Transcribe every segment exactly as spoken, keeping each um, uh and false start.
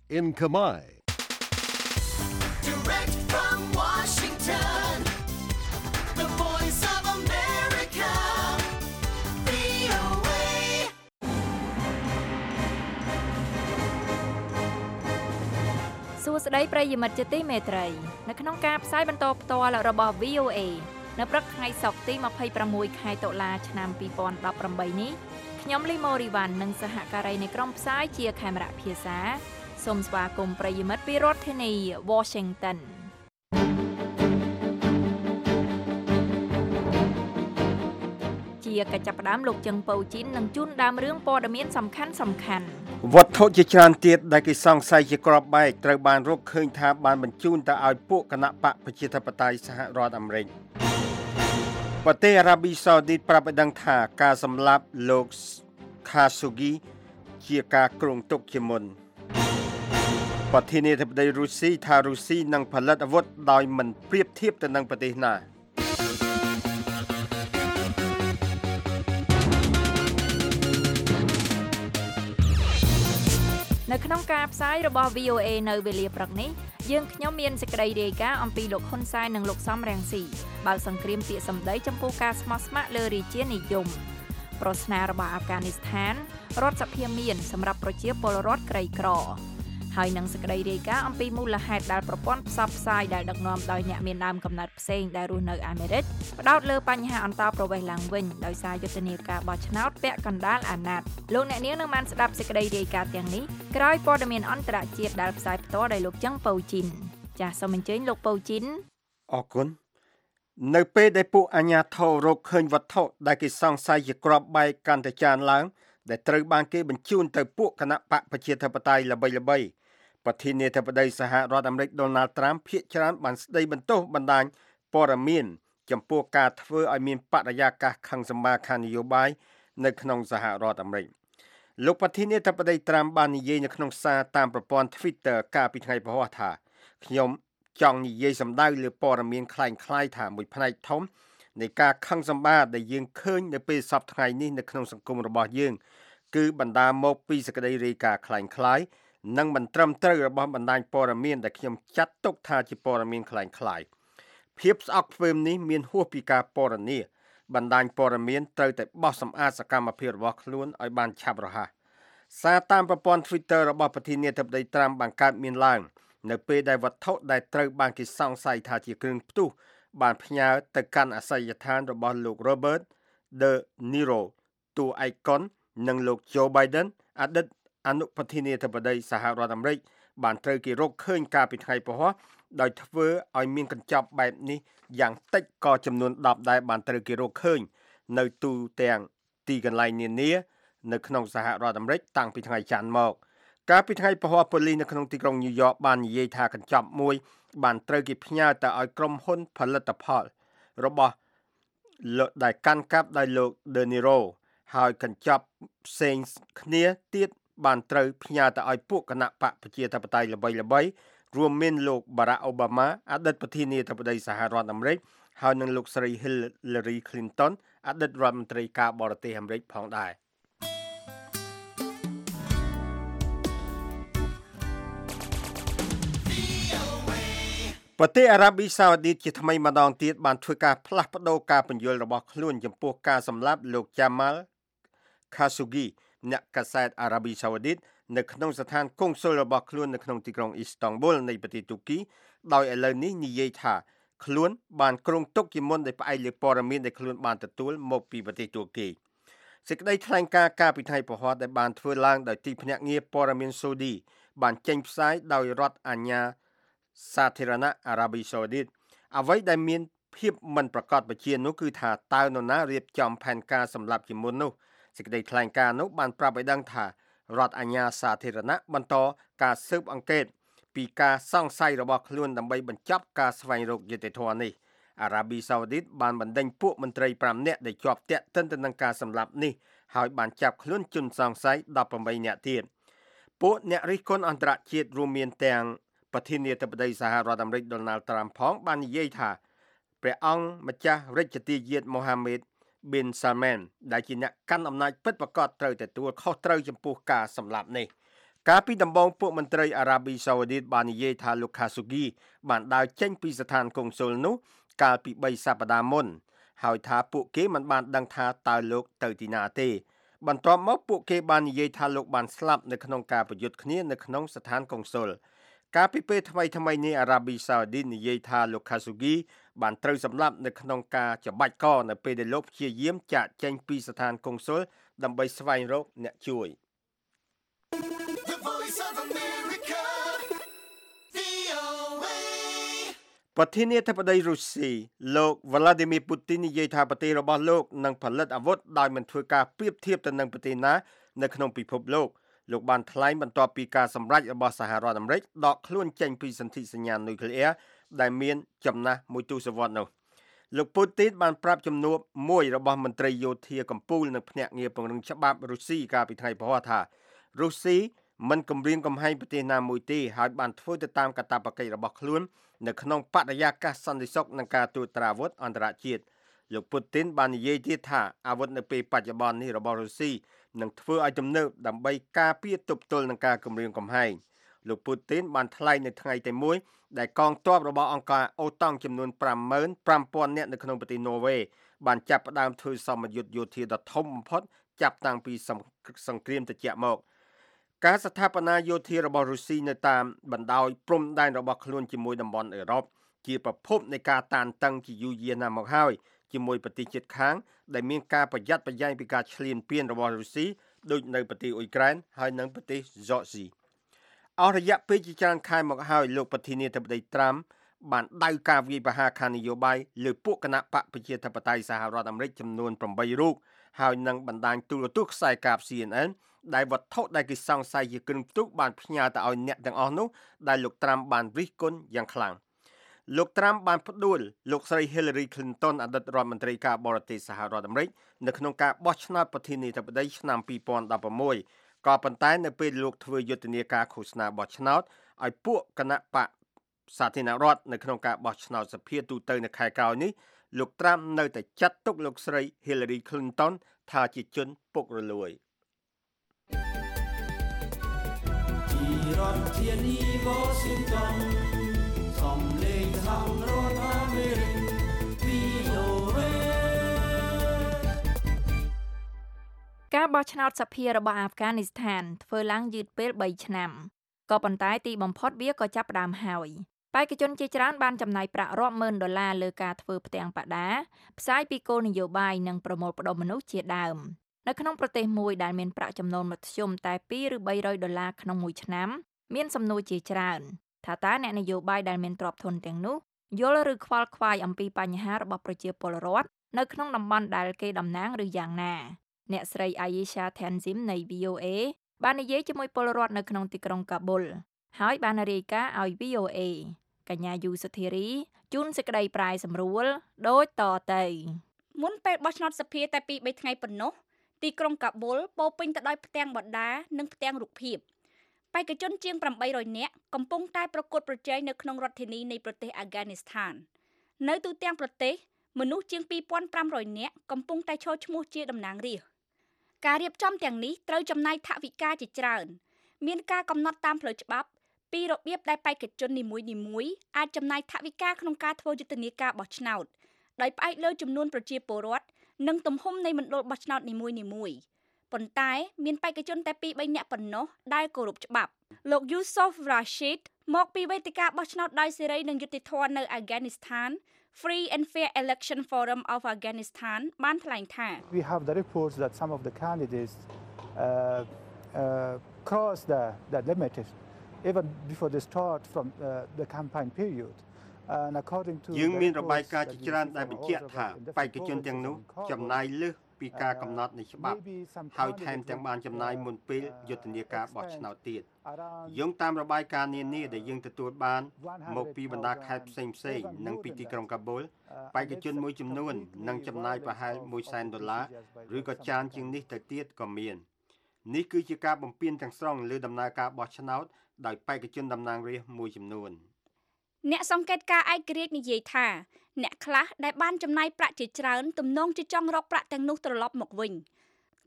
in Khmer. Direct from Washington, the voice of America, វី អូ เอសួស្តីប្រិយមិត្តជាទីមេត្រីនៅក្នុងការផ្សាយបន្តផ្ទាល់របស់ វី អូ เอ នៅព្រឹកថ្ងៃសុក្រទីยี่สิบหกខែតុលាឆ្នាំยี่สิบสิบแปดនេះខ្ញុំលីម៉ូរីវ៉ាន់និងសហការីនៃក្រុមផ្សាយជាខេមរៈភាសាសូមស្វាគមន៍ប្រិយមិត្តពីរដ្ឋធានី Washington ជាកិច្ចចាប់ផ្ដើមលោកជឹងប៉ូជីននឹងជូនដើមរឿងព័ត៌មានសំខាន់សំខាន់វត្ថុជាច្រើនទៀតដែលគេសង្ស័យជាក្របបែកត្រូវបានរកឃើញថាបានបញ្ជូនទៅឲ្យពួកគណៈបកប្រជាធិបតេយ្យសហរដ្ឋអាមេរិកប្រទេសអារ៉ាប៊ីសាអូឌីតប្រាប់ឲ្យដឹងថាការសម្លាប់លោក Khashoggi ជាការគ្រោងទុកជាមុនប្រធានាធិបតីរុស្ស៊ីថារុស្ស៊ីនឹងផលិតអាវុធដោយមិនប្រៀបធៀបទៅនឹងប្រទេសណានៅក្នុងការផ្សាយរបស់ វី អូ เอ នៅវេលាព្រឹកនេះយើងខ្ញុំមានសេចក្តីរាយការណ៍អំពីលោកហ៊ុនសែននិងលោកសំរងស៊ីបើកសង្គ្រាមពាក្យសម្ដីចំពោះការស្មោះស្ម័គ្រលើរាជានិយមប្រស្នារបស់អាហ្វហ្គានីស្ថានរដ្ឋសភាមានសម្រាប់ប្រជាពលរដ្ឋក្រីក្រហើយនឹងសេចក្តីរាយការណ៍អំពីមូលហេតុដែលប្រព័ន្ធផ្សព្វផ្សាយដែលដឹកនាំដោយអ្នកមានដើមកំណើតផ្សេងដែលរស់នៅអាមេរិកផ្ដោតលើបញ្ហាអន្តោប្រវេសន៍ឡើងវិញដោយសារយុទ្ធនាការបោះឆ្នោតពាក់កណ្ដាលអាណត្តិលោកអ្នកនាងនឹងបានស្ដាប់សេចក្តីរាយការណ៍ទាំងនេះក្រោយព័ត៌មានអន្តរជាតិដែលផ្សាយផ្ទាល់ដោយលោកចឹងប៉ូជីនចាសសូមអញ្ជើញលោកប៉ូជីនអរគុណនៅពេលដែលពួកអាជ្ញាធររកឃើញវត្ថុដែលគេសង្ស័យជាគ្រាប់បែកកាន់តែច្រើនឡើងដែលត្រូវបានគេបញ្ជូនទៅពួកគណៈបកប្រជាធិបតេយ្យល្បីៗប្រធានាធិបតីសហរដ្ឋអាមេរិកដូណាល់ត្រាំភាគច្រើនបានស្ដីបន្ទោសបណ្ដាញព័ត៌មានចំពោះការធ្វើឲ្យមានបរិយាកាសខឹងសម្បារខាងនយោបាយនៅក្នុងសហរដ្ឋអាមេរិកលោកប្រធានាធិបតីត្រាំបាននិយាយនៅក្នុងសារតាមប្រព័ន្ធ Twitter កាលពីថ្ងៃពហុថាខ្ញុំចង់និយាយសម្ដៅលើព័ត៌មានคล้ายៗថាមួយផ្នែកធំនៃការខឹងសម្បារដែលយើងឃើញនៅពេលសប្តាហ៍ថ្ងៃនេះនៅក្នុងសង្គមរបស់យើងគឺបណ្ដាលមកពីសេចក្តីរាយការណ៍คล้ายៗនិងមិនត្រឹមត្រូវរបស់បណ្ដាញព័ត៌មានដែលខ្ញុំចាត់ទុកថាជាព័ត៌មានคล้ายៗភាពស្អប់ខ្ពើមនេះមានហួសពីការពណ៌នាបណ្ដាញព័ត៌មានត្រូវតែបោះសម្អាតសកម្មភាពរបស់ខ្លួនឲ្យបានឆាប់រហ័សសារតាមប្រព័ន្ធ Twitter របស់ប្រធានាធិបតីត្រាំបានកើតមានឡើងនៅពេលដែលវត្ថុដែលត្រូវបានគេសង្ស័យថាជាគ្រឿងផ្ទុះបានផ្ញើទៅកាន់អាសយដ្ឋានរបស់លោក Robert De Niro តួឯកុននិងលោក Joe Biden អតីតអនុប្រធានាធិបតីសហរដ្ឋអាមេរិកបានត្រូវគេរកឃើញកាលពីថ្ងៃពហុដោយធ្វើឲ្យមានកញ្ចប់បែបនេះយ៉ាងតិចក៏ចំនួនដប់ដែរបានត្រូវគេរកឃើញនៅទូទាំងទីកន្លែងនានានៅក្នុងសហរដ្ឋអាមេរិកតាំងពីថ្ងៃច័ន្ទមកកាលពីថ្ងៃពហុប៉ូលីសនៅក្នុងទីក្រុងញូវយ៉កបាននិយាយថាកញ្ចប់មួយបានត្រូវគេផ្ញើទៅឲ្យក្រុមហ៊ុនផលិតផលរបស់លោកដែលកាន់កាប់ដោយលោក De Niro ហើយកញ្ចប់ផ្សេងគ្នាទៀតបានត្រូវផ្ញើទៅឲ្យពួកគណៈបកប្រជាធិបតេយ្យល្បីៗរួមមានលោក Barack Obama អតីតប្រធានាធិបតីសហរដ្ឋអាមេរិកហើយនិងលោកស្រី Hillary Clinton អតីតរដ្ឋមន្ត្រីការបរទេសអាមេរិកផងដែរប្រទេសអារ៉ាប៊ីសាអូឌីតជាថ្មីម្ដងទៀតបានធ្វើការផ្លាស់ប្ដូរការពន្យល់របស់ខ្លួនចំពោះការសម្លាប់លោក Jamal Khashoggi អ្នកកាសែតអារ៉ាប៊ីសាអូឌីតនៅក្នុងស្ថានកុងស៊ុលរបស់ខ្លួននៅក្នុងទីក្រុងអ៊ីស្តង់ប៊ុលនៃប្រទេសទូគីដោយឥឡូវនេះនិយាយថាខ្លួនបានគ្រោងទុកជាមុនដោយផ្អែកលើព័ត៌មានដែលខ្លួនបានទទួលមកពីប្រទេសទូគីសេចក្តីថ្លែងការណ៍កាលពីថ្ងៃពហុដែលបានធ្វើឡើងដោយទីភ្នាក់ងារព័ត៌មានសូឌីបានចេញផ្សាយដោយរដ្ឋអាជ្ញាសាធារណៈអារ៉ាប៊ីសាអូឌីតអ្វីដែលមានភាពមិនប្រកបវិជ្ជានោះគឺថាតើនរណារៀបចំផែនការសម្លាប់ជាមុននោះសេចក្តីថ្លែងការណ៍នោះបានប្រាប់ឲ្យដឹងថារដ្ឋអាជ្ញាសាធារណៈបន្តការស៊ើបអង្កេតពីការសង្ស័យរបស់ខ្លួនដើម្បីបញ្ចប់ការស្វែងរកយុត្តិធម៌នេះអារ៉ាប៊ីសាអូឌីតបានបណ្ដេញពួកមន្ត្រីប្រាំនាក់ដែលជាប់ទាក់ទិនទៅនឹងការសម្លាប់នេះហើយបានចាប់ខ្លួនជនសង្ស័យដប់ប្រាំបីនាក់ទៀតពួកអ្នករិះគន់អន្តរជាតិរួមមានទាំងប្រធានាធិបតីសហរដ្ឋអាមេរិកដូណាល់ត្រាំផងបាននិយាយថាព្រះអង្គម្ចាស់រាជទាយាទមូហាម៉េត Bin Salman ដែលជាអ្នកកាន់អំណាចពិតប្រាកដត្រូវទទួលខុសត្រូវចំពោះការសម្លាប់នេះកាលពីដំបូងពួកមន្ត្រីអារ៉ាប៊ីសាអូឌីតបាននិយាយថាលោក Khashoggi បានដើរចេញពីស្ថានកុងស៊ុលនោះកាលពីបីសប្តាហ៍មុនហើយថាពួកគេមិនបានដឹងថាតើលោកទៅទីណាទេបន្ទាប់មកពួកគេបាននិយាយថាលោកបានស្លាប់នៅក្នុងការប្រយុទ្ធគ្នានៅក្នុងស្ថានកុងស៊ុលកាលពីពេលថ្មីថ្មីនេះអារ៉ាប៊ីសាអូឌីតនិយាយថាលោក Khashoggi បានត្រូវសម្លាប់នៅក្នុងការច្បាច់កនៅពេលដែលលោកព្យាយាមចាកចេញពីស្ថានកុងស៊ុលដើម្បីស្វែងរកអ្នកជួយ The Voice of America, វី អូ เอប្រធានាធិបតីរុស្ស៊ីលោក Vladimir Putin និយាយថាប្រទេសរបស់លោកនឹងផលិតអាវុធដោយមិនធ្វើការប្រៀបធៀបទៅនឹងប្រទេសណានៅក្នុងពិភពលោកលោកបានថ្លែងបន្ទាប់ពីការសម្រេចរបស់សហរដ្ឋអាមេរិកដកខ្លួនចេញពីសន្ធិសញ្ញានុយក្លេអ៊ែរដែលមានចំណាស់មួយទសវត្សរ៍នោះលោក Putin បានប្រាប់ជំនួបមួយរបស់មន្ត្រីយោធាកម្ពុជានៅភ្នាក់ងារពង្រឹងច្បាប់រុស្ស៊ីកាលពីថ្ងៃព្រហស្បតិ៍ថារុស្ស៊ីមិនគំរាមកំហែងប្រទេសណាមួយទេហើយបានធ្វើទៅតាមកាតព្វកិច្ចរបស់ខ្លួននៅក្នុងបរិយាកាសសន្តិសុខនិងការត្រួតត្រាអាវុធអន្តរជាតិលោក Putin បាននិយាយទៀតថាអាវុធនៅពេលបច្ចុប្បន្ននេះរបស់រុស្ស៊ីនឹងធ្វើឲ្យទំនើបដើម្បីការពារទប់ទល់នឹងការគំរាមកំហែងលោក Putin បានថ្លែងនៅថ្ងៃទីមួយដែលកងទ័ពរបស់អង្គការអូតង់ចំនួន ប្រាំម៉ឺនប្រាំពាន់ នាក់នៅក្នុងប្រទេសន័រវេបានចាប់ផ្ដើមធ្វើសមយុទ្ធយោធាដ៏ធំបំផុតចាប់តាំងពីសង្គ្រាមត្រជាក់មកការស្ថាបនាយោធារបស់រុស្ស៊ីនៅតាមបណ្ដោយព្រំដែនរបស់ខ្លួនជាមួយតំបន់អឺរ៉ុបជាប្រភពនៃការតានតឹងជាយូរយារណាស់មកហើយជាមួយប្រទេសជិតខាងដែលមានការប្រយ័ត្នប្រយែងពីការឈ្លានពានរបស់រុស្ស៊ីដូចនៅប្រទេសអ៊ុយក្រែនហើយនិងប្រទេសហ្ស័រស៊ីអស់រយៈពេលជាច្រើនខែមកហើយលោកប្រធានាធិបតីត្រាំបានដៅការវាយប្រហារខាងនយោបាយលើពួកគណៈបកប្រជាធិបតេយ្យសហរដ្ឋអាមេរិកចំនួនប្រាំបីរូបហើយនឹងបណ្ដាញទូរទស្សន៍ខ្សែកាប C N N ដែលវត្ថុដែលគេសង្ស័យជាគ្រឿងផ្ទុកបានផ្ញើទៅឲ្យអ្នកទាំងអស់នោះដែលលោកត្រាំបានរិះគន់យ៉ាងខ្លាំងលោកត្រាំបានផ្ដួលលោកស្រី Hillary Clinton អតីតរដ្ឋមន្ត្រីការបរទេសសហរដ្ឋអាមេរិកនៅក្នុងការបោះឆ្នោតប្រធានាធិបតីឆ្នាំពីរពាន់ដប់ប្រាំមួយក៏ប៉ុន្តែនៅពេលលោកធ្វើយុទ្ធនាការឃោសនាបោះឆ្នោតឲ្យពួកគណៈបកសាធារណរដ្ឋនៅក្នុងការបោះឆ្នោតសភាទូទៅនៅខែក្រោយនេះលោកត្រាំនៅតែចាត់ទុកលោកស្រី Hillary Clinton ថាជាជនពុករលួយរដ្ឋធានី Washington សំឡេងសហរដ្ឋអាមេរិក វី អូ เอការបោះឆ្នោតសភារបស់អាហ្វហ្គានីស្ថានធ្វើឡើងយឺតពេលបីឆ្នាំក៏ប៉ុន្តែទីបំផុតវាក៏ចាប់ផ្ដើមហើយបេក្ខជនជាច្រើនបានចំណាយប្រាក់រាប់ម៉ឺនដុល្លារលើការធ្វើផ្ទាំងបដាផ្សាយពីគោលនយោបាយនិងប្រមូលផ្ដុំមនុស្សជាដើមនៅក្នុងប្រទេសមួយដែលមានប្រាក់ចំណូលមធ្យមតែពីរឬបីរយដុល្លារក្នុងមួយឆ្នាំមានសំណួរជាច្រើនថាតើអ្នកនយោបាយដែលមានទ្រព្យធនទាំងនោះយល់ឬខ្វល់ខ្វាយអំពីបញ្ហារបស់ប្រជាពលរដ្ឋនៅក្នុងតំបន់ដែលគេតំណាងឬយ៉ាងណាអ្នកស្រី Ayesha Tenzim នៃ V O A បាននិយាយជាមួយពលរដ្ឋនៅក្នុងទីក្រុងកាប៊ុលហើយបានរាយការណ៍ឲ្យ V O A កញ្ញាយូសុធារីជូនសេចក្តីប្រាយសម្រួលដូចតទៅមុនពេលបោះឆ្នោតសភាតែពីរបីថ្ងៃប៉ុណ្ណោះទីក្រុងកាប៊ុលពោពេញទៅដោយផ្ទាំងបដានិងផ្ទាំងរូបភាពបេក្ខជនជាងប្រាំបីរយនាក់កំពុងតែប្រកួតប្រជែងនៅក្នុងរដ្ឋធានីនៃប្រទេសអាហ្គានីស្ថាននៅទូទាំងប្រទេសមនុស្សជាងពីរពាន់ប្រាំរយនាក់កំពុងតែឈរឈ្មោះជាតំណាងរាស្ត្រការរៀបចំទាំងនេះត្រូវចំណាយថវិកាជាច្រើនមានការកំណត់តាមផ្លូវច្បាប់ពីរបៀបដែលបេក្ខជននីមួយៗអាចចំណាយថវិកាក្នុងការធ្វើយុទ្ធនាការបោះឆ្នោតដោយផ្អែកលើចំនួនប្រជាពលរដ្ឋនិងទំហំនៃមណ្ឌលបោះឆ្នោតនីមួយៗប៉ុន្តែមានបេក្ខជនតែពីរបីនាក់ប៉ុណ្ណោះដែលគោរពច្បាប់លោក Yusuf Rashid មកពីវេទិកាបោះឆ្នោតដោយសេរីនិងយុត្តិធម៌នៅអាហ្គានីស្ថាន Free and Fair Election Forum of Afghanistan បានថ្លែងថា We have the reports that some of the candidates uh, uh, cross the the limit even before the start from uh, the campaign period and according to យើងមានរបាយការណ៍ជាច្រើនដែលបញ្ជាក់ថាបេក្ខជនទាំងនោះចំណាយលើសពីការកំណត់នៃច្បាប់ហើយថែមទាំងបានចំណាយមុនពេលយុទ្ធនាការបោះឆ្នោតទៀតយោងតាមរបាយការណ៍នានាដែលយើងទទួលបានមកពីបណ្ដាខេត្តផ្សេងៗនិងពីទីក្រុងកាប៊ុលបេក្ខជនមួយចំនួននឹងចំណាយប្រហែលមួយសែនដុល្លារឬក៏ច្រើនជាងនេះទៅទៀតក៏មាននេះគឺជាការបំពានទាំងស្រុងលើដំណើរការបោះឆ្នោតដោយបេក្ខជនតំណាងរាស្ត្រមួយចំនួនអ្នកសង្កេតការឯករាជ្យនិយាយថាអ្នកខ្លះដែលបានចំណាយប្រាក់ជាច្រើនទំនងជាចង់រកប្រាក់ទាំងនោះត្រឡប់មកវិញ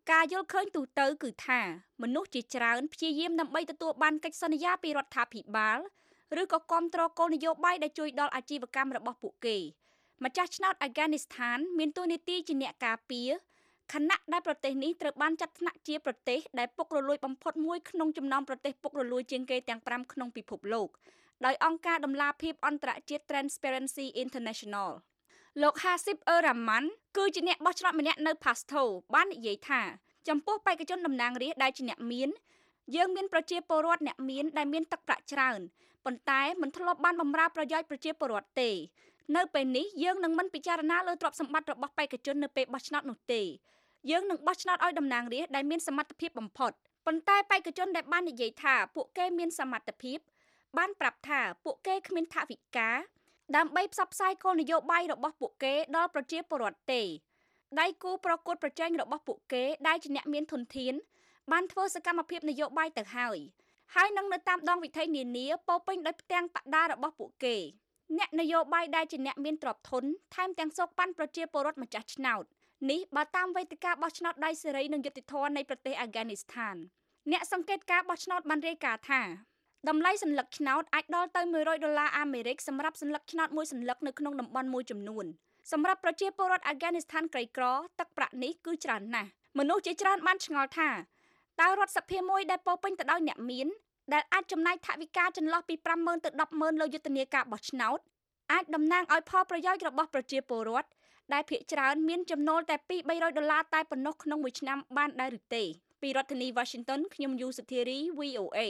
ការយល់ឃើញទូទៅគឺថាមនុស្សជាច្រើនព្យាយាមដើម្បីទទួលបានកិច្ចសន្យាពីរដ្ឋាភិបាលឬក៏គាំទ្រគោលនយោបាយដែលជួយដល់អាជីវកម្មរបស់ពួកគេម្ចាស់ឆ្នោតអាហ្គានីស្ថានមានតួនាទីជាអ្នកការពារខណៈដែលប្រទេសនេះត្រូវបានចាត់ថ្នាក់ជាប្រទេសដែលពុករលួយបំផុតមួយក្នុងចំណោមប្រទេសពុករលួយជាងគេទាំងfiveក្នុងពិភពលោកដោយអង្គការដំឡាភិបអន្តរជាតិ Transparency International លោក Hasib Ur-Rahman គឺជាអ្នកបោះឆ្នោតម្នាក់នៅ Pasto បាននិយាយថាចំពោះបេក្ខជនតំណាងរាស្ត្រដែលជាអ្នកមានយើងមានប្រជាពលរដ្ឋអ្នកមានដែលមានទឹកប្រាក់ច្រើនប៉ុន្តែមិនធ្លាប់បានបម្រើប្រយោជន៍ប្រជាពលរដ្ឋទេនៅពេលនេះយើងនឹងមិនពិចារណាលើទ្រព្យសម្បត្តិរបស់បេក្ខជននៅពេលបោះឆ្នោតនោះទេយើងនឹងបោះឆ្នោតឲ្យតំណាងរាស្ត្រដែលមានសមត្ថភាពបំផុតប៉ុន្តែបេក្ខជនដែលបាននិយាយថាពួកគេមានសមត្ថភាពបានប្រាប់ថាពួកគេគ្មានថវិកាដើម្បីផ្សព្វផ្សាយគោលនយោបាយរបស់ពួកគេដល់ប្រជាពលរដ្ឋទេដៃគូប្រកួតប្រជែងរបស់ពួកគេដែលជាអ្នកមានធនធានបានធ្វើសកម្មភាពនយោបាយទៅហើយហើយនឹងនៅតាមដងវិថីនានាពោពេញដោយផ្ទាំងបដារបស់ពួកគេអ្នកនយោបាយដែលជាអ្នកមានទ្រព្យធនថែមទាំងសោកប៉ាន់ប្រជាពលរដ្ឋម្ចាស់ឆ្នោតនេះបើតាមវេទិកាបោះឆ្នោតដៃសេរីនិងយុត្តិធម៌នៃប្រទេសអាហ្គានីស្ថានអ្នកសង្កេតការបោះឆ្នោតបានរាយការណ៍ថាតម្លៃសន្លឹកឆ្នោតអាចដល់ទៅone hundredដុល្លារអាមេរិកសម្រាប់សន្លឹកឆ្នោតមួយសន្លឹកនៅក្នុងតំបន់មួយចំនួនសម្រាប់ប្រជាពលរដ្ឋអាហ្គានីស្ថានក្រីក្រទឹកប្រាក់នេះគឺច្រើនណាស់មនុស្សជាច្រើនបានឆ្ងល់ថាតើរដ្ឋសភាមួយដែលពោពេញទៅដោយអ្នកមានដែលអាចចំណាយថវិកាចន្លោះពីfive thousandទៅten thousandលើយុទ្ធនាការបោះឆ្នោតអាចតំណាងឲ្យផលប្រយោជន៍របស់ប្រជាពលរដ្ឋដែលភាគច្រើនមានចំណូលតែtwo hundred to three hundredដុល្លារតែប៉ុណ្ណោះក្នុងមួយឆ្នាំបានដែរឬទេពីរដ្ឋធានី Washington ខ្ញុំយូសុធារី V O A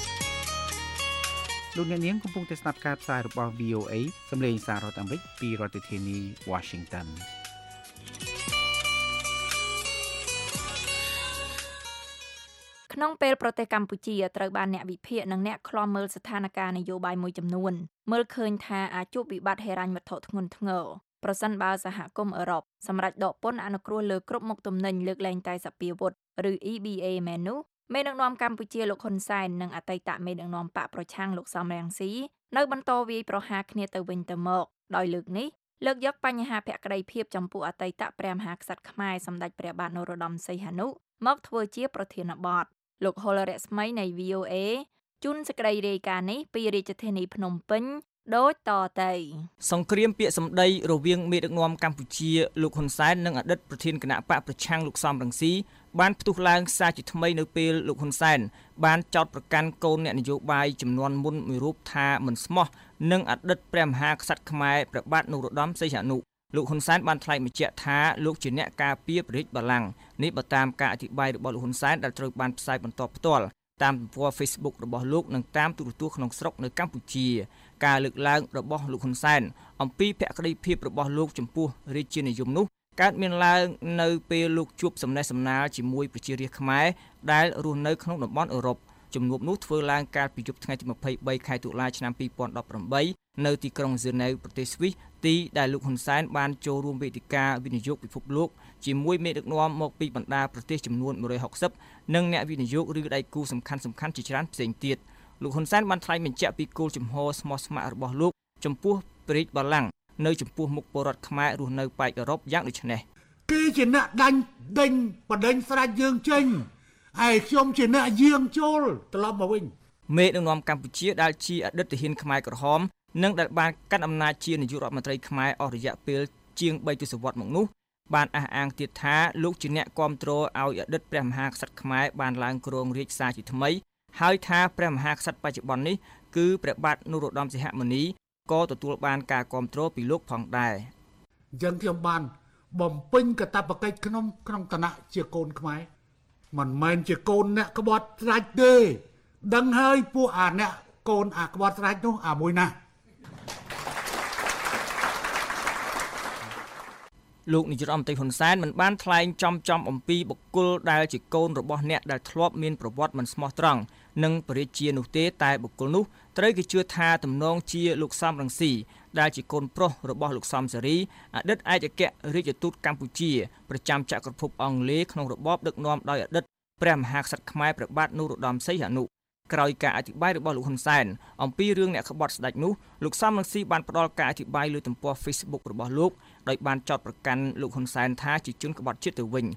លោកអ្នកនាងកំពុងតែស្ដាប់ការផ្សាយរបស់ V O A សំឡេងសាររដ្ឋអាមេរិកពីរដ្ឋធានី Washington ក្នុងពេលប្រទេសកម្ពុជាត្រូវបានអ្នកវិភាគនិងអ្នកឃ្លាំមើលស្ថានភាពនយោបាយមួយចំនួនមើលឃើញថាអាចជួបវិបត្តិហិរញ្ញវត្ថុធ្ងន់ធ្ងរប្រសិនបើសហគមន៍អឺរ៉ុបសម្រាប់ដកពន្ធអនុគ្រោះលើគ្រប់មុខទំនិញលើកលែងតែសពាវុធឬ E B A មែននោះមេដឹកនាំកម្ពុជាលោកហ៊ុនសែននិងអតីតមេដឹកនាំបកប្រឆាំងលោកសំរងស៊ីនៅបន្តវាយប្រហារគ្នាទៅវិញទៅមកដោយលើកនេះលើកយកបញ្ហាភក្តីភាពចំពោះអតីតព្រះមហាក្សត្រខ្មែរសម្ដេចព្រះបាទនរោត្តមសីហនុមកធ្វើជាប្រធានបទលោកហុលរស្មីនៃ V O A ជូនសេចក្តីរាយការណ៍នេះពីរាជធានីភ្នំពេញដូចតទៅសង្គ្រាមពាក្យសម្ដីរវាងមេដឹកនាំកម្ពុជាលោកហ៊ុនសែននិងអតីតប្រធានគណៈបកប្រឆាំងលោកសំរងស៊ីបានផ្ទុះឡើងសារជាថ្មីនៅពេលលោកហ៊ុនសែនបានចោទប្រកាន់កូនអ្នកនយោបាយចំនួនមុនមួយរូបថាមិនស្មោះនឹងអតីតព្រះមហាក្សត្រខ្មែរព្រះបាទនរោត្តមសីហនុលោកហ៊ុនសែនបានថ្លែងបញ្ជាក់ថាលោកជាអ្នកការពារព្រះរាជបល្ល័ង្កនេះបើតាមការអធិប្បាយរបស់លោកហ៊ុនសែនដែលត្រូវបានផ្សាយបន្តផ្ទាល់តាមទំព័រ Facebook របស់លោកនិងតាមទូរទស្សន៍ក្នុងស្រុកនៅកម្ពុជាការលើកឡើងរបស់លោកហ៊ុនសែនអំពីភក្តីភាពរបស់លោកចំពោះរាជានិយមនោះកើតមានឡើងនៅពេលលោកជួបសំណេះសំណាលជាមួយប្រជារាស្ត្រខ្មែរដែលរស់នៅក្នុងតំបន់អឺរ៉ុបជំនួបនោះធ្វើឡើងកាលពីយប់ថ្ងៃទីtwenty-threeខែតុលាឆ្នាំtwo thousand eighteenនៅទីក្រុងហ្សឺណែវប្រទេសស្វីសទីដែលលោកហ៊ុនសែនបានចូលរួមវេទិកាវិនិយោគពិភពលោកជាមួយមេដឹកនាំមកពីបណ្ដាប្រទេសចំនួនone hundred sixtyនិងអ្នកវិនិយោគឬដៃគូសំខាន់ៗជាច្រើនផ្សេងទៀតលោកហ៊ុនសែនបានថ្លែងបញ្ជាក់ពីគោលជំហរស្មោះស្ម័គ្ររបស់លោកចំពោះព្រះរាជបល្ល័ង្កនៅចំពោះមុខពលរដ្ឋខ្មែររស់នៅប៉ែកអឺរ៉ុបយ៉ាងដូចនេះគេជាអ្នកដាញ់ដេញបដិញស្រាច់យើងចេញហើយខ្ញុំជាអ្នកយាងចូលត្រឡប់មកវិញមេដឹកនាំកម្ពុជាដែលជាអតីតទាហានខ្មែរក្រហមនិងដែលបានកាន់អំណាចជានាយករដ្ឋមន្ត្រីខ្មែរអស់រយៈពេលជាងthreeទសវត្សរ៍មកនោះបានអះអាងទៀតថាលោកជាអ្នកគាំទ្រឲ្យអតីតព្រះមហាក្សត្រខ្មែរបានឡើងគ្រងរាជ្យសារជាថ្មីហើយថាព្រះមហាក្សត្របច្ចុប្បន្ននេះគឺព្រះបាទនរោត្តមសីហមុនីក៏ទទួលបានការគាំទ្រពីលោកផងដែរអញ្ចឹងខ្ញុំបានបំពេញកាតព្វកិច្ចក្នុងក្នុងឋានៈជាកូនខ្មែរមិនមែនជាកូនអ្នកក្បត់ស្រាច់ទេដឹងហើយពួកអាអ្នកកូនអាក្បត់ស្រាច់នោះអាមួយណាលោកនាយករដ្ឋមន្ត្រីហ៊ុនសែនមិនបានថ្លែងចំចំអំពីបុគ្គលដែលជាកូនរបស់អ្នកដែលធ្លាប់មានប្រវត្តិមិនស្មោះត្រង់និងបរិជានោះទេតែបុគ្គលនោះត្រូវគេជឿថាទំនងជាលោកសំរងស៊ីដែលជាកូនប្រុសរបស់លោកសំសេរីអតីតឯកអគ្គរដ្ឋទូតកម្ពុជាប្រចាំចក្រភពអង់គ្លេសក្នុងរបបដឹកនាំដោយអតីតព្រះមហាក្សត្រខ្មែរព្រះបាទនរោត្តមសីហនុក្រោយការអធិប្បាយរបស់លោកហ៊ុនសែនអំពីរឿងអ្នកក្បត់ស្ដេចនោះលោកសំរងស៊ីបានផ្ដល់ការអធិប្បាយលើទំព័រ Facebook របស់លោកដោយបានចោទប្រកាន់លោកហ៊ុនសែនថាជាជនក្បត់ជាតិទៅវិញ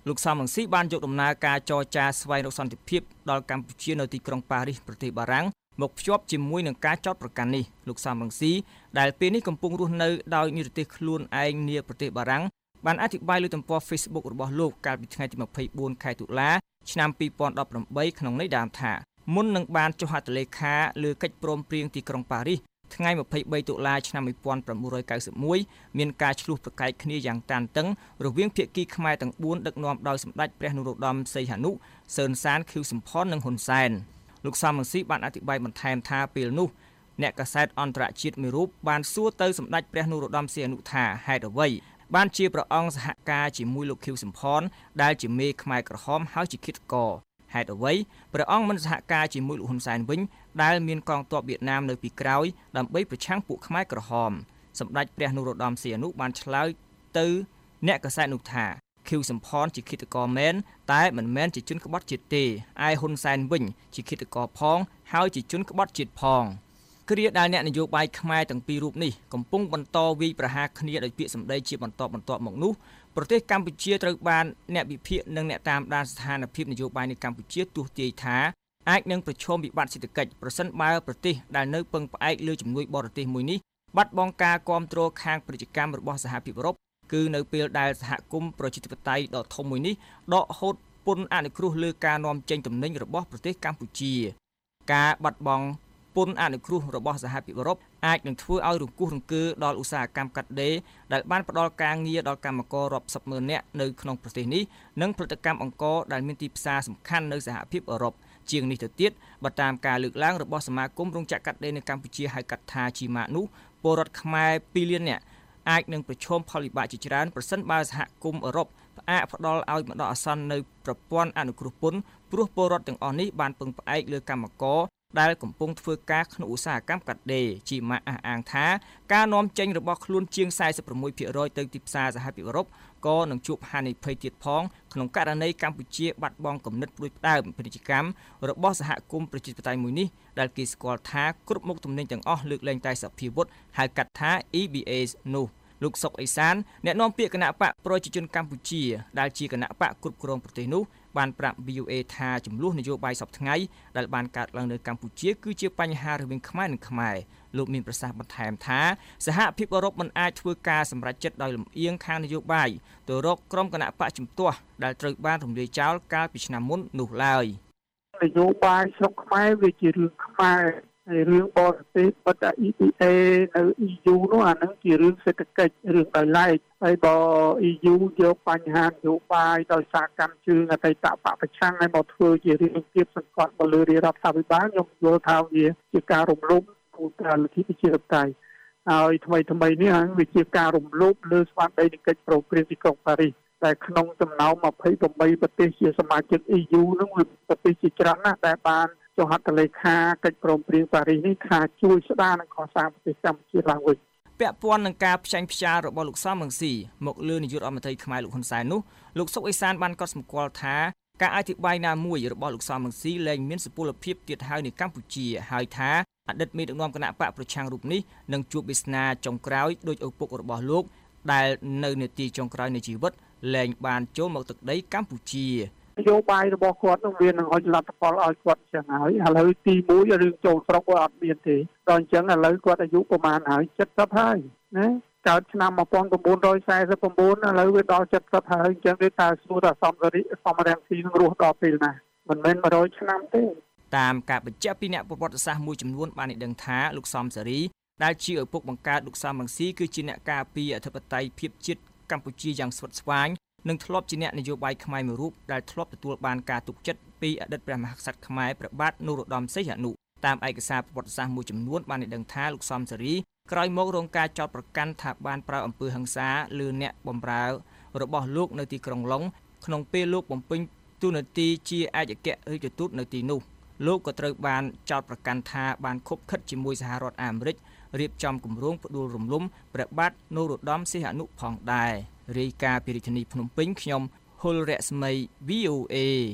លោកសំរងស៊ីបានយកដំណើរការចរចាស្វែងរកសន្តិភាពដល់កម្ពុជានៅទីក្រុងប៉ារីសប្រទេសបារាំងមកភ្ជាប់ជាមួយនឹងការចោទប្រកាន់នេះលោកសំរងស៊ីដែលពេលនេះកំពុងរស់នៅដោយនិរទេសខ្លួនឯងនាប្រទេសបារាំងបានអធិប្បាយលើទំព័រ Facebook របស់លោកកាលពីថ្ងៃទីម្ភៃបួនខែតុលាឆ្នាំពីរពាន់ដប់ប្រាំបីក្នុងន័យដើមថាមុននឹងបានចុះហត្ថលេខាលើកិច្ចព្រមព្រៀងទីក្រុងប៉ារីសថ្ងៃម្ភៃបីតុលាឆ្នាំmột nghìn chín trăm chín mươi mốtមានការឆ្លោះប្រកែកគ្នាយ៉ាងតានតឹងរវាងភាគីខ្មែរទាំងបួនដឹកនាំដោយសម្ដេចព្រះនរោត្តមសីហនុសឿនសានខៀវសំផននិងហ៊ុនសែនលោកសំរងស៊ីបានអធិប្បាយបន្ថែមថាពេលនោះអ្នកកាសែតអន្តរជាតិមួយរូបបានសួរទៅសម្ដេចព្រះនរោត្តមសីហនុថាហេតុអ្វីបានជាព្រះអង្គសហការជាមួយលោកខៀវសំផនដែលជាមេខ្មែរក្រហមហើយជាឃាតករហេតុអ្វីព្រះអង្គមិនសហការជាមួយលោកហ៊ុនសែនវិញដែលមានកងទ័ពវៀតណាមនៅពីក្រោយដើម្បីប្រឆាំងពួកខ្មែរក្រហមសម្ដេចព្រះនរោត្តមសីហនុបានឆ្លើយទៅអ្នកកាសែតនោះថាខៀវសំផនជាឃាតករមែនតែមិនមែនជាជនក្បត់ជាតិទេឯហ៊ុនសែនវិញជាឃាតករផងហើយជាជនក្បត់ជាតិផងគ្រាដែលអ្នកនយោបាយខ្មែរទាំងពីររូបនេះកំពុងបន្តវាយប្រហារគ្នាដោយពាក្យសម្ដីជាបន្តបន្ទាប់មកនោះប្រទេសកម្ពុជាត្រូវបានអ្នកវិភាគនិងអ្នកតាមដានស្ថានភាពនយោបាយនៅកម្ពុជាទស្សន៍ទាយថាអាចនឹងប្រឈមវិបត្តិសេដ្ឋកិច្ចប្រសិនបើប្រទេសដែលនៅពឹងផ្អែកលើជំនួយបរទេសមួយនេះបាត់បង់ការគាំទ្រខាងពាណិជ្ជកម្មរបស់សហភាពអឺរ៉ុបគឺនៅពេលដែលសហគមន៍ប្រជាធិបតេយ្យដ៏ធំមួយនេះដកហូតពន្ធអនុគ្រោះលើការនាំចេញទំនិញរបស់ប្រទេសកម្ពុជាការបាត់បង់ពន្ធអនុគ្រោះរបស់សហភាពអឺរ៉ុបអាចនឹងធ្វើឲ្យរង្គោះរង្គើដល់ឧស្សាហកម្មកាត់ដេរដែលបានផ្ដល់ការងារដល់កម្មកររាប់សិបម៉ឺននាក់នៅក្នុងប្រទេសនេះនិងផលិតកម្មអង្ករដែលមានទីផ្សារសំខាន់នៅសហភាពអឺរ៉ុបជាងនេះទៅទៀតបើតាមការលើកឡើងរបស់សមាគមរោងចក្រកាត់ដេរនៅកម្ពុជាហៅកាត់ថាជីម៉ានោះពលរដ្ឋខ្មែរពីរលាននាក់អាចនឹងប្រឈមផលវិបាកជាច្រើនប្រសិនបើសហគមន៍អឺរ៉ុបផ្អាកផ្ដល់ឲ្យបណ្ដោះអាសន្ននៅប្រព័ន្ធអនុគ្រោះពន្ធព្រោះពលរដ្ឋទាំងអស់នេះបានពឹងផ្អែកលើកម្មករដែលកំពុងធ្វើការក្នុងឧស្សាហកម្មកាត់ដេរជីម៉ាអះអាងថាការនាំចេញរបស់ខ្លួនជាងสี่สิบหก%ទៅទីផ្សារសហភាពអឺរ៉ុបក៏នឹងជួបហានិភ័យទៀតផងក្នុងករណីកម្ពុជាបាត់បង់គំនិតព្រួយផ្ដើមពាណិជ្ជកម្មរបស់សហគមន៍ប្រជាធិបតេយ្យមួយនេះដែលគេស្គាល់ថាគ្រប់មុខទំនិញទាំងអស់លើកលែងតែសភាវុធហៅកាត់ថា E B A នោះលោកសុកអេសានអ្នកនាំពាក្យគណៈបកប្រជាជនកម្ពុជាដែលជាគណៈបកគ្រប់គ្រងប្រទេសនោះបានប្រាប់ V O A ថាចំនួននយោបាយសពថ្ងៃដែលបានកើតឡើងនៅកម្ពុជាគឺជាបញ្ហារវាងខ្មែរនិងខ្មែរលោកមានប្រសាសន៍បន្ថែមថាសហភាពអឺរ៉ុបមិនអាចធ្វើការសម្រេចចិត្តដោយលំអៀងខាងនយោបាយទៅរកក្រុមគណៈបកជំទាស់ដែលត្រូវបានរំលាយចោលកាលពីឆ្នាំមុននោះឡើយនយោបាយស្រុកខ្មែរវាជារឿងខ្មែររឿងបរទេសប៉ុន្តែ E B A នៅ E U នោះអានឹងជារឿងសេដ្ឋកិច្ចរឿងដោយឡែកហើយបើ E U យកបញ្ហានយោបាយដោយសារកម្មជើងអតីតបកប្រឆាំងឲ្យមកធ្វើជារឿងគៀបសង្កត់មកលើរដ្ឋាភិបាលខ្ញុំយល់ថាវាជាការរំលោភគោលការណ៍លទ្ធិប្រជាធិបតេយ្យហើយថ្មីថ្មីនេះវាជាការរំលោភលើស្មារតីនៃកិច្ចព្រមព្រៀងទីក្រុងប៉ារីសតែក្នុងចំណោមยี่สิบแปดប្រទេសជាសមាជិក E U នោះវាប្រទេសជាច្រើនណាស់ដែលបានចុះហត្ថលេខាកិច្ចព្រមព្រៀងប៉ារីសនេះថាជួយស្ដារនិងកសាងប្រទេសកម្ពុជាឡើងវិញពាក់ព័ន្ធនឹងការផ្ចាញ់ផ្ចាលរបស់លោកសំរងស៊ីមកលើនាយករដ្ឋមន្ត្រីខ្មែរលោកហ៊ុនសែននោះលោកសុកអេសានបានកត់សម្គាល់ថាការអធិប្បាយណាមួយរបស់លោកសំរងស៊ីលែងមានសុពលភាពទៀតហើយនៅកម្ពុជាហើយថាអតីតមេដឹកនាំគណៈបកប្រឆាំងរូបនេះនឹងជួបវាសនាចុងក្រោយដោយឪពុករបស់លោកដែលនៅនាទីចុងក្រោយនៃជីវិតលែងបានចូលមកទឹកដីកម្ពុជានយោបាយរបស់គាត់នឹងមាននឹងឲ្យលទ្ធផលឲ្យគាត់ចឹងហើយឥឡូវទីមួយរឿងចូលស្រុកគាត់អត់មានទេដល់អញ្ចឹងឥឡូវគាត់អាយុប្រហែលហើយเจ็ดสิบហើយណាកើតឆ្នាំnineteen forty-nineឥឡូវវាដល់เจ็ดสิบហើយអញ្ចឹងគេថាសួរថាសំរិសំរាំងស៊ីនឹងរស់ដល់ពេលណាមិនមែនone hundredឆ្នាំទេតាមការបញ្ជាក់ពីអ្នកប្រវត្តិសាស្ត្រមួយចំនួនបានដឹងថាលោកសំសេរីដែលជាឪពុកបង្កើតលោកសំរងស៊ីគឺជាអ្នកការពារអធិបតេយ្យភាពជាតិកម្ពុជាយ៉ាងស្វិតស្វាញនិងធ្លាប់ជាអ្នកនយោបាយខ្មែរមួយរូបដែលធ្លាប់ទទួលបានការទុកចិត្តពីអតីតព្រះមហាក្សត្រខ្មែរព្រះបាទនរោត្តមសីហនុតាមឯកសារប្រវត្តិសាស្ត្រមួយចំនួនបានដឹងថាលោកសំសេរីក្រោយមករងការចោទប្រកាន់ថាបានប្រើអំពើហិង្សាលើអ្នកបម្រើរបស់លោកនៅទីក្រុងឡុងក្នុងពេលលោកបំពេញតួនាទីជាឯកអគ្គរដ្ឋទូតនៅទីនោះលោកក៏ត្រូវបានចោទប្រកាន់ថាបានខົບខិតជាមួយសហរដ្ឋអាមេរិករៀបចំគម្រោងផ្ដួលរំលំព្រះបាទនរោត្តមសីហនុផងដែររាយការណ៍ពីរាជធានីភ្នំពេញខ្ញុំហុលរស្មី V O A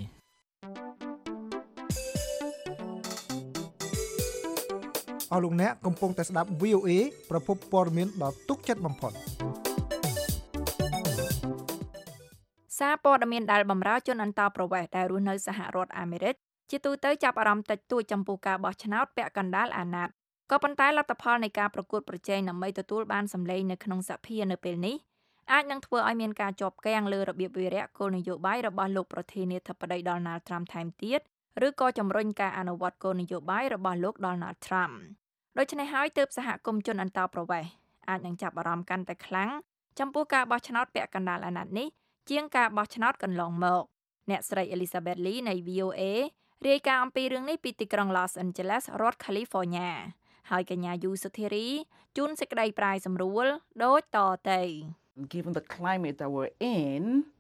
អស់លោកអ្នកកំពុងតែស្ដាប់ V O A ប្រភពព័ត៌មានដ៏ទុកចិត្តបំផុតសសារព័ត៌មានដែលបម្រើជនអន្តោប្រវេសន៍ដែលរស់នៅសហរដ្ឋអាមេរិកជាទូទៅចាប់អារម្មណ៍តិចតួចចំពោះការបោះឆ្នោតពាក់កណ្ដាលអាណត្តិក៏ប៉ុន្តែលទ្ធផលនៃការប្រកួតប្រជែងដើម្បីទទួលបានសម្លេងនៅក្នុងសភានៅពេលនេះអាចនឹងធ្វើឲ្យមានការជាប់គាំងលើរបៀបវារៈគោលនយោបាយរបស់លោកប្រធានាធិបតី Donald Trump ថែមទៀតឬក៏ជំរុញការអនុវត្តគោលនយោបាយរបស់លោក Donald Trump ដូច្នេះហើយទើបសហគមន៍ជនអន្តោប្រវេសន៍អាចនឹងចាប់អារម្មណ៍កាន់តែខ្លាំងចំពោះការបោះឆ្នោតពាក់កណ្ដាលអាណត្តិនេះជាងការបោះឆ្នោតកន្លងមកអ្នកស្រី Elizabeth Lee នៃ V O A រាយការណ៍អំពីរឿងនេះពីទីក្រុង Los Angeles រដ្ឋ California ហើយកញ្ញាយូសុធារីជូនសេចក្តីប្រាយសម្រួលដូចតទៅ Given the climate that we're in,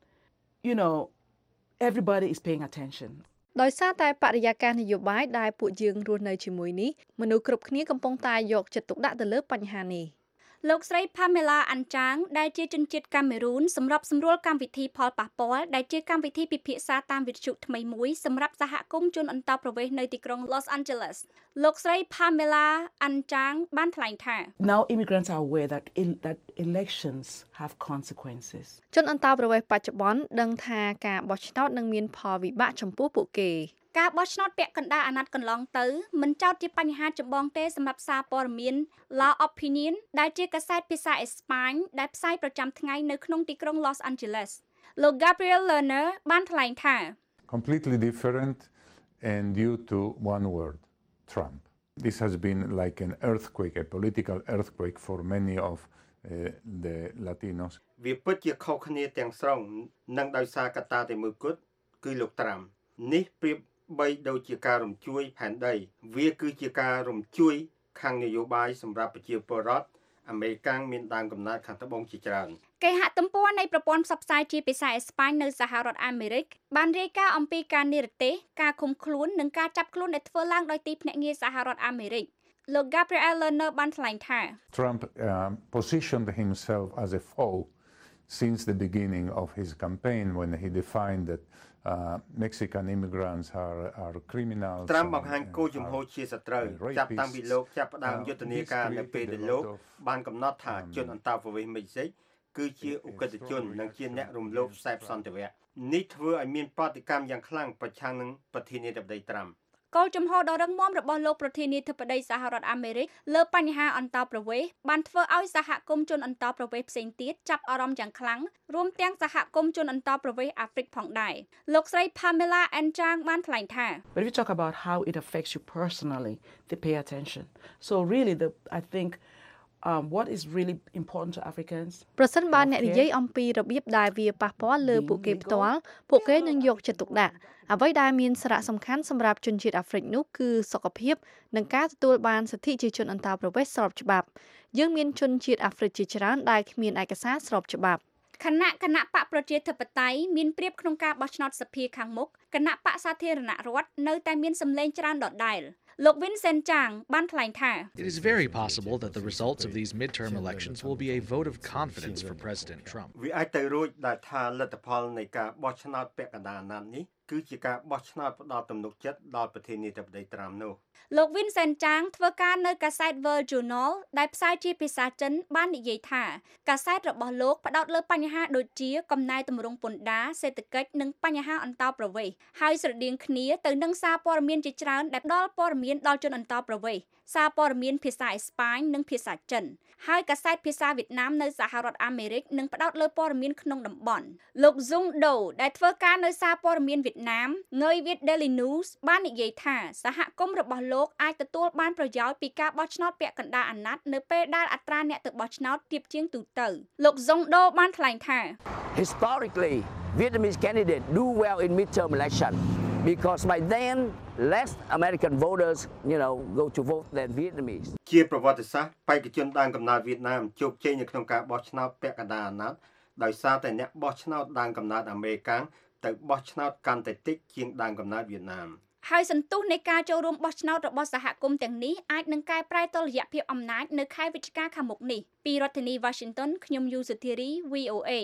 you know, everybody is paying attention. ដោយសារតែបរិយាកាសនយោបាយដែលពួកយើងរស់នៅជាមួយនេះមនុស្សគ្រប់គ្នាកំពុងតែយកចិត្តទុកដាក់ទៅលើបញ្ហានេះលោកស្រី Pamela Anchang ដែលជាជនជាតិកាមេរូនសម្រាប់សម្រួលកម្មវិធីផលប៉ះពាល់ដែលជាកម្មវិធីពិភាក្សាតាមវិទ្យុថ្មីមួយសម្រាប់សហគមន៍ជនអន្តោប្រវេសន៍នៅទីក្រុង Los Angeles លោកស្រី Pamela Anchang បានថ្លែងថា Now immigrants are aware that in, that elections have consequences. ជនអន្តោប្រវេសន៍បច្ចុប្បន្នដឹងថាការបោះឆ្នោតនឹងមានផលវិបាកចំពោះពួកគេការបោះឆ្នោតពាក់កណ្ដាលអាណត្តិកន្លងទៅមិនចោទជាបញ្ហាចម្បងទេសម្រាប់សារព័ត៌មាន La Opinion ដែលជាកាសែតភាសាអេស្ប៉ាញដែលផ្សាយប្រចាំថ្ងៃនៅក្នុងទីក្រុង Los Angeles លោក Gabriel Lerner បានថ្លែងថា Completely different and due to one word, Trump. This has been like an earthquake, a political earthquake for many of uh, the Latinos. វាពិតជាខុសគ្នាទាំងស្រុងនិងដោយសារកត្តាតែមួយគត់គឺលោកត្រាំនេះប្រៀបបីដូចជាការរំជួយផែនដីវាគឺជាការរំជួយខាងនយោបាយសម្រាប់ប្រជាពលរដ្ឋអាមេរិកមានដើមកំណើតខាងត្បូងជាច្រើនគេហទំព័រនៃប្រព័ន្ធផ្សព្វផ្សាយជាភាសាអេស្ប៉ាញនៅសហរដ្ឋអាមេរិកបានរាយការណ៍អំពីការនិរទេសការឃុំខ្លួននិងការចាប់ខ្លួនដែលធ្វើឡើងដោយទីភ្នាក់ងារសហរដ្ឋអាមេរិកលោក Gabriel Lerner បានថ្លែងថា Trump uh, positioned himself as a foe since the beginning of his campaign when he defined that Uh, Mexican immigrants are are criminals. ត្រាំបង្ហាញគោលជំហរជាសត្រូវចាប់តាំងពីលោកចាប់ផ្ដើមយុទ្ធនាការនៅពេលដែលលោកបានកំណត់ថាជនអន្តោប្រវេសន៍មិចស៊ិកគឺជាឧក្រិដ្ឋជននិងជាអ្នករំលោភសេពសន្តិវៈនេះធ្វើឲ្យមានប្រតិកម្មយ៉ាងខ្លាំងប្រឆាំងនឹងប្រធានាធិបតីត្រាំគោលជំហរដ៏រឹងមាំរបស់លោកប្រធានាធិបតីសហរដ្ឋអាមេរិកលើបញ្ហាអន្តោប្រវេសន៍បានធ្វើឲ្យសហគមន៍ជនអន្តោប្រវេសន៍ផ្សេងទៀតចាប់អារម្មណ៍យ៉ាងខ្លាំងរួមទាំងសហគមន៍ជនអន្តោប្រវេសន៍អាហ្វ្រិកផងដែរលោកស្រី Pamela Anchang បានថ្លែងថា But if you talk about how it affects you personally, they pay attention. So really the I think Um, what is really important to Africans ប្រសិនបើអ្នកនិយាយអំពីរបៀបដែលវាប៉ះពាល់លើពួកគេផ្ទាល់ពួកគេនឹងយកចិត្តទុកដាក់អ្វីដែលមានសារៈសំខាន់សម្រាប់ជនជាតិអាហ្វ្រិកនោះគឺសុខភាពនិងការទទួលបានសិទ្ធិជាជនអន្តោប្រវេសន៍ស្របច្បាប់យើងមានជនជាតិអាហ្វ្រិកជាច្រើនដែលគ្មានឯកសារស្របច្បាប់គណៈគណៈបកប្រជាធិបតេយ្យមានប្រៀបក្នុងការបោះឆ្នោតសភាខាងមុខគណៈបកសាធារណរដ្ឋនៅតែមានសម្លេងច្រើនដដែលលោក Vincent Chang បានថ្លែងថា It is very possible that the results of these midterm elections will be a vote of confidence for President Trump. វាអាចទៅរួចដែលថាលទ្ធផលនៃការបោះឆ្នោតពាក់កណ្ដាលអាណត្តិនេះគឺជាការបោះឆ្នោតផ្ដល់ទំនុកចិត្តដល់ប្រធានាធិបតីត្រាំនោះលោក Vincent Chang ធ្វើការនៅកាសែត World Journal ដែលផ្សាយជាភាសាចិនបាននិយាយថាកាសែតរបស់លោកផ្ដោតលើបញ្ហាដូចជាកំណែទម្រង់ពន្ធដារសេដ្ឋកិច្ចនិងបញ្ហាអន្តោប្រវេសន៍ហើយស្រដៀងគ្នាទៅនឹងសារព័ត៌មានជាច្រើនដែលផ្ដល់ព័ត៌មានដល់ជនអន្តោប្រវេសន៍សារព័ត៌មានភាសាអេស្ប៉ាញនិងភាសាចិនហើយកាសែតភាសាវៀតណាមនៅសហរដ្ឋអាមេរិកនឹងផ្ដោតលើព័ត៌មានក្នុងតំបន់លោក Zung Do ដែលធ្វើការនៅសារព័ត៌មានវៀតណាម Người Việt Daily News បាននិយាយថាសហគមន៍របស់លោកអាចទទួលបានប្រយោជន៍ពីការបោះឆ្នោតពាក់កណ្ដាលអាណត្តិនៅពេលដែលអត្រាអ្នកទៅបោះឆ្នោតទាបជាងទូទៅលោក Zung Do បានថ្លែងថា Historically Vietnamese candidates do well in midterm election because by then less American voters you know go to vote than Vietnamese ជាប្រវត្តិសាស្ត្របេក្ខជនដើមកំណើតវៀតណាមជោគជ័យនៅក្នុងការបោះឆ្នោតពាក់កណ្ដាលអាណត្តិដោយសារតែអ្នកបោះឆ្នោតដើមកំណើតអាមេរិកទៅបោះឆ្នោតកាន់តែតិចជាងដើមកំណើតវៀតណាមហើយសន្ទុះនៃការចូលរួមបោះឆ្នោតរបស់សហគមន៍ទាំងនេះអាចនឹងកែប្រែតុល្យភាពអំណាចនៅខែវិច្ឆិកាខាងមុខនេះពីរដ្ឋធានី Washington ខ្ញុំយូសុធារី V O A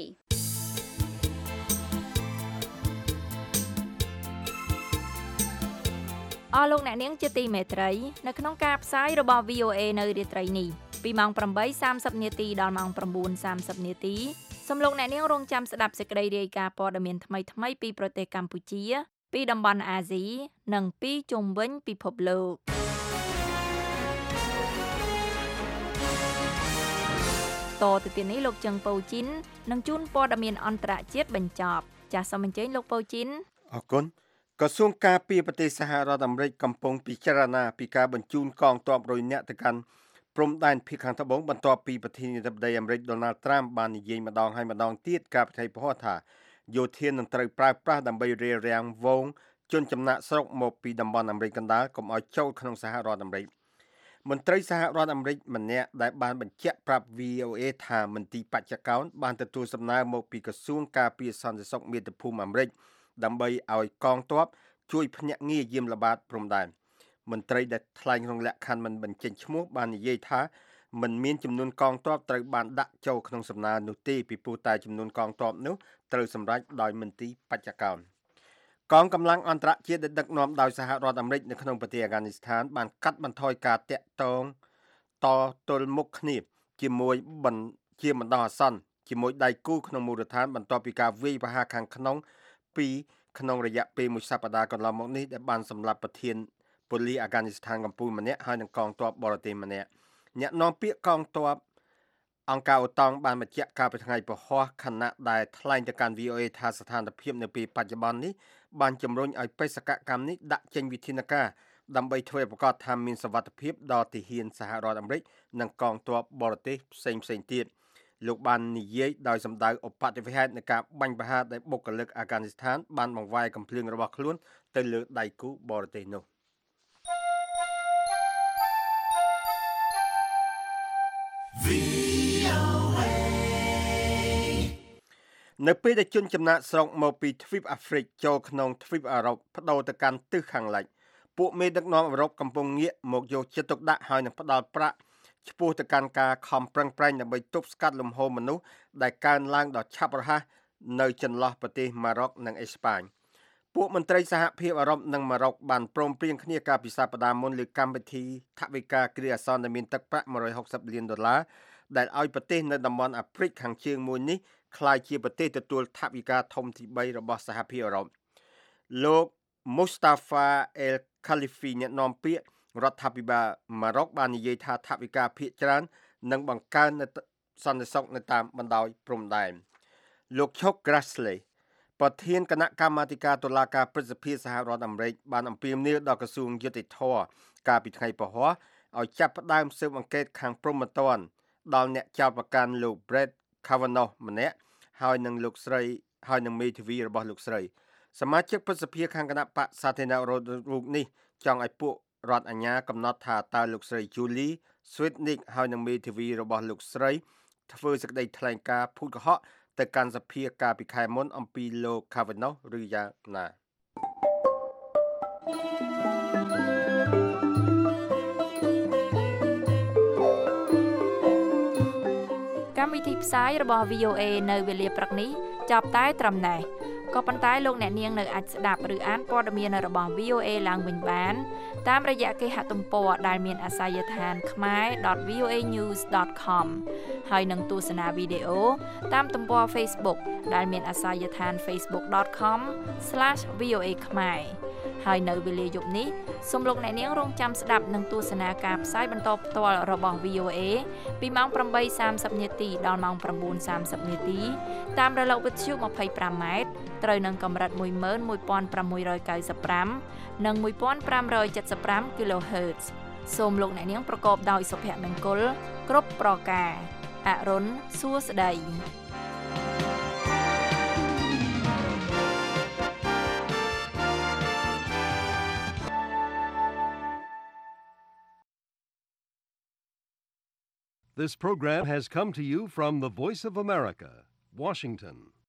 អស់លោកអ្នកនាងជាទីមេត្រីនៅក្នុងការផ្សាយរបស់ V O A នៅរាត្រីនេះពីម៉ោង ប្រាំបីសាមសិប នាទីដល់ម៉ោង ៩ សាមសិប នាទីសំលោកអ្នកនាងរងចាំស្ដាប់សេចក្តីរាយការណ៍ព័ត៌មានថ្មីៗពីប្រទេសកម្ពុជាពីតំបន់អាស៊ីនិងពីជុំវិញពិភពលោកតទៅទីនេះលោកចឹងប៉ូជីននឹងជូនព័ត៌មានអន្តរជាតិបញ្ចប់ចាសសូមអញ្ជើញលោកប៉ូជីនអរគុណក្រសួងការពារប្រទេសសហរដ្ឋអាមេរិកកំពុងពិចារណាពីការបញ្ជូនកងទ័ពរុយនាក់ទៅកាន់ព្រំដែនភាគខាងត្បូងបន្ទាប់ពីប្រធានាធិបតីអាមេរិកដូណាល់ត្រាំបាននិយាយម្ដងហើយម្ដងទៀតកាលពីថ្ងៃពហុថាយោធានឹងត្រូវប្រើប្រាស់ដើម្បីរារាំងវងជនចំណាក់ស្រុកមកពីតំបន់អាមេរិកកណ្ដាលកុំឲ្យចូលក្នុងសហរដ្ឋអាមេរិកមន្ត្រីសហរដ្ឋអាមេរិកម្នាក់ដែលបានបញ្ជាក់ប្រាប់ វី អូ เอ ថាមន្ទីរបច្ចកោណបានទទួលសំណើមកពីក្រសួងការពារសន្តិសុខមាតុភូមិអាមេរិកដើម្បីឲ្យកងទ័ពជួយភ្នាក់ងារយាមល្បាតព្រំដែនមន្ត្រីដែលថ្លែងក្នុងលក្ខខណ្ឌមិនបញ្ចេញឈ្មោះបាននិយាយថាមិនមានចំនួនកងទ័ពត្រូវបានដាក់ចូលក្នុងសំណើនោះទេពីព្រោះតែចំនួនកងទ័ពនោះត្រូវសម្រេចដោយមន្ទីរបច្ចកោណកងកម្លាំងអន្តរជាតិដែលដឹកនាំដោយសហរដ្ឋអាមេរិកនៅក្នុងប្រទេសអាហ្គានីស្ថានបានកាត់បន្ថយការតាក់ទងតទល់មុខគ្នាជាមួយបញ្ជាបណ្ដោះអាសន្នជាមួយដៃគូក្នុងមូលដ្ឋានបន្ទាប់ពីការវាយប្រហារខាងក្នុងពីក្នុងរយៈពេលមួយសប្តាហ៍កន្លងមកនេះដែលបានសម្លាប់ប្រធានប៉ូលីសអាហ្គានីស្ថានកម្ពុជាម្នាក់ហើយនឹងកងទ័ពបរទេសម្នាក់អ្នកនាំពាក្យកងទ័ពអង្គការអូតង់បានបញ្ជាក់កាលពីថ្ងៃពហុខណៈដែលថ្លែងទៅកាន់ វី អូ เอ ថាស្ថានភាពនៅពេលបច្ចុប្បន្ននេះបានជំរុញឲ្យបេសកកម្មនេះដាក់ចេញវិធានការដើម្បីធ្វើឲ្យប្រកាសថាមានសុវត្ថិភាពដល់ទាហានសហរដ្ឋអាមេរិកនិងកងទ័ពបរទេសផ្សេងផ្សេងទៀតលោកបាននិយាយដោយសម្ដៅឧបទ្ទវហេតុនៃការបាញ់ប្រហារដែលបុគ្គលិកអាហ្គានីស្ថានបានបង្វែរកំភ្លើងរបស់ខ្លួនទៅលើដៃគូបរទេសនោះនៅពេលដែលជនចំណាក់ស្រុកមកពីទ្វីបអាហ្វ្រិកចូលក្នុងទ្វីបអឺរ៉ុបបដូរទៅកាន់ទិសខាងលិចពួកមេដឹកនាំអឺរ៉ុបកំពុងងាកមកយកចិត្តទុកដាក់ហើយនឹងផ្ដល់ប្រាក់ឆ្ពោះទៅកាន់ការខំប្រឹងប្រែងដើម្បីទប់ស្កាត់លំហូរមនុស្សដែលកើនឡើងដ៏ឆាប់រហ័សនៅចន្លោះប្រទេសម៉ារ៉ុកនិងអេស្ប៉ាញពួកមន្ត្រីសហភាពអឺរ៉ុបនិងម៉ារ៉ុកបានព្រមព្រៀងគ្នាកាលពីសប្តាហ៍មុនលើកម្មវិធីថវិកាគ្រាអាសន្នដែលមានទឹកប្រាក់មួយរយហុកសិបលានដុល្លារដែលឲ្យប្រទេសនៅតំបន់អាហ្វ្រិកខាងជើងមួយនេះក្លាយជាប្រទេសទទួលថវិកាធំទីបីរបស់សហភាពអឺរ៉ុបលោក Mustafa El Khalifi អ្នកនាំពាក្យរដ្ឋាភិបាលម៉ារ៉ុកបាននិយាយថាថវិកាភាគច្រើននឹងបង្កើនសន្តិសុខនៅតាមបណ្ដោយព្រំដែនលោក Chuck Grassley ប្រធានគណៈកម្មាធិការតុលាការព្រឹទ្ធសភាសហរដ្ឋអាមេរិកបានអំពាវនាវដល់ក្រសួងយុតិធម៌កាលពីថ្ងៃពហុឲ្យចាប់ផ្ដើមស៊ើបអង្កេតខាងព្រហ្មទណ្ឌដល់អ្នកចោទប្រកាន់លោក Brett Kavanaugh ម្នាក់ហើយនឹងលោកស្រីហើយនឹងមេធាវីរបស់លោកស្រីសមាជិកព្រឹទ្ធសភាខាងគណៈបកសាធារណរដ្ឋរូបនេះចង់ឲ្យពួករដ្ឋអាជ្ញាកំណត់ថាតើលោកស្រី Julie Swetnick ហើយនឹងមេធាវីរបស់លោកស្រីធ្វើសេចក្តីថ្លែងការណ៍ភូតកុហកទៅកាន់សភាកាលពីខែមុនអំពីលោក Kavanaugh ឬយ៉ាងណាកម្មវិធីផ្សាយរបស់ វី អូ เอ នៅវេលាព្រឹកនេះចាប់តែត្រឹមណេះក៏ប៉ុន្តែលោកអ្នកនាងនៅអាចស្ដាប់ឬអានព័ត៌មានរបស់ វី អូ เอ ឡើងវិញបានតាមរយៈគេហទំព័រដែលមានអាសយដ្ឋាន khmae dot v o a news dot com ហើយនឹងទស្សនាវីដេអូតាមទំព័រ Facebook ដែលមានអាសយដ្ឋាន facebook dot com slash v o a khmae ហើយនៅវេលាយប់នេះសូមលោកអ្នកនាងរងចាំស្ដាប់និងទស្សនាការផ្សាយបន្តផ្ទាល់របស់ វី អូ เอ ពីម៉ោងប្រាំបីសាមសិបនាទីដល់ម៉ោង៩សាមសិបនាទីតាមរលកវិទ្យុម្ភៃប្រាំម៉ែត្រត្រូវនឹងកម្រិតមួយម៉ឺនមួយពាន់ប្រាំមួយរយកៅសិបប្រាំនិងមួយពាន់ប្រាំរយចិតសិបប្រាំ kilohertz សូមលោកអ្នកនាងប្រកបដោយសុភមង្គលគ្រប់ប្រការអរុនសួស្តី This program has come to you from the Voice of America, Washington.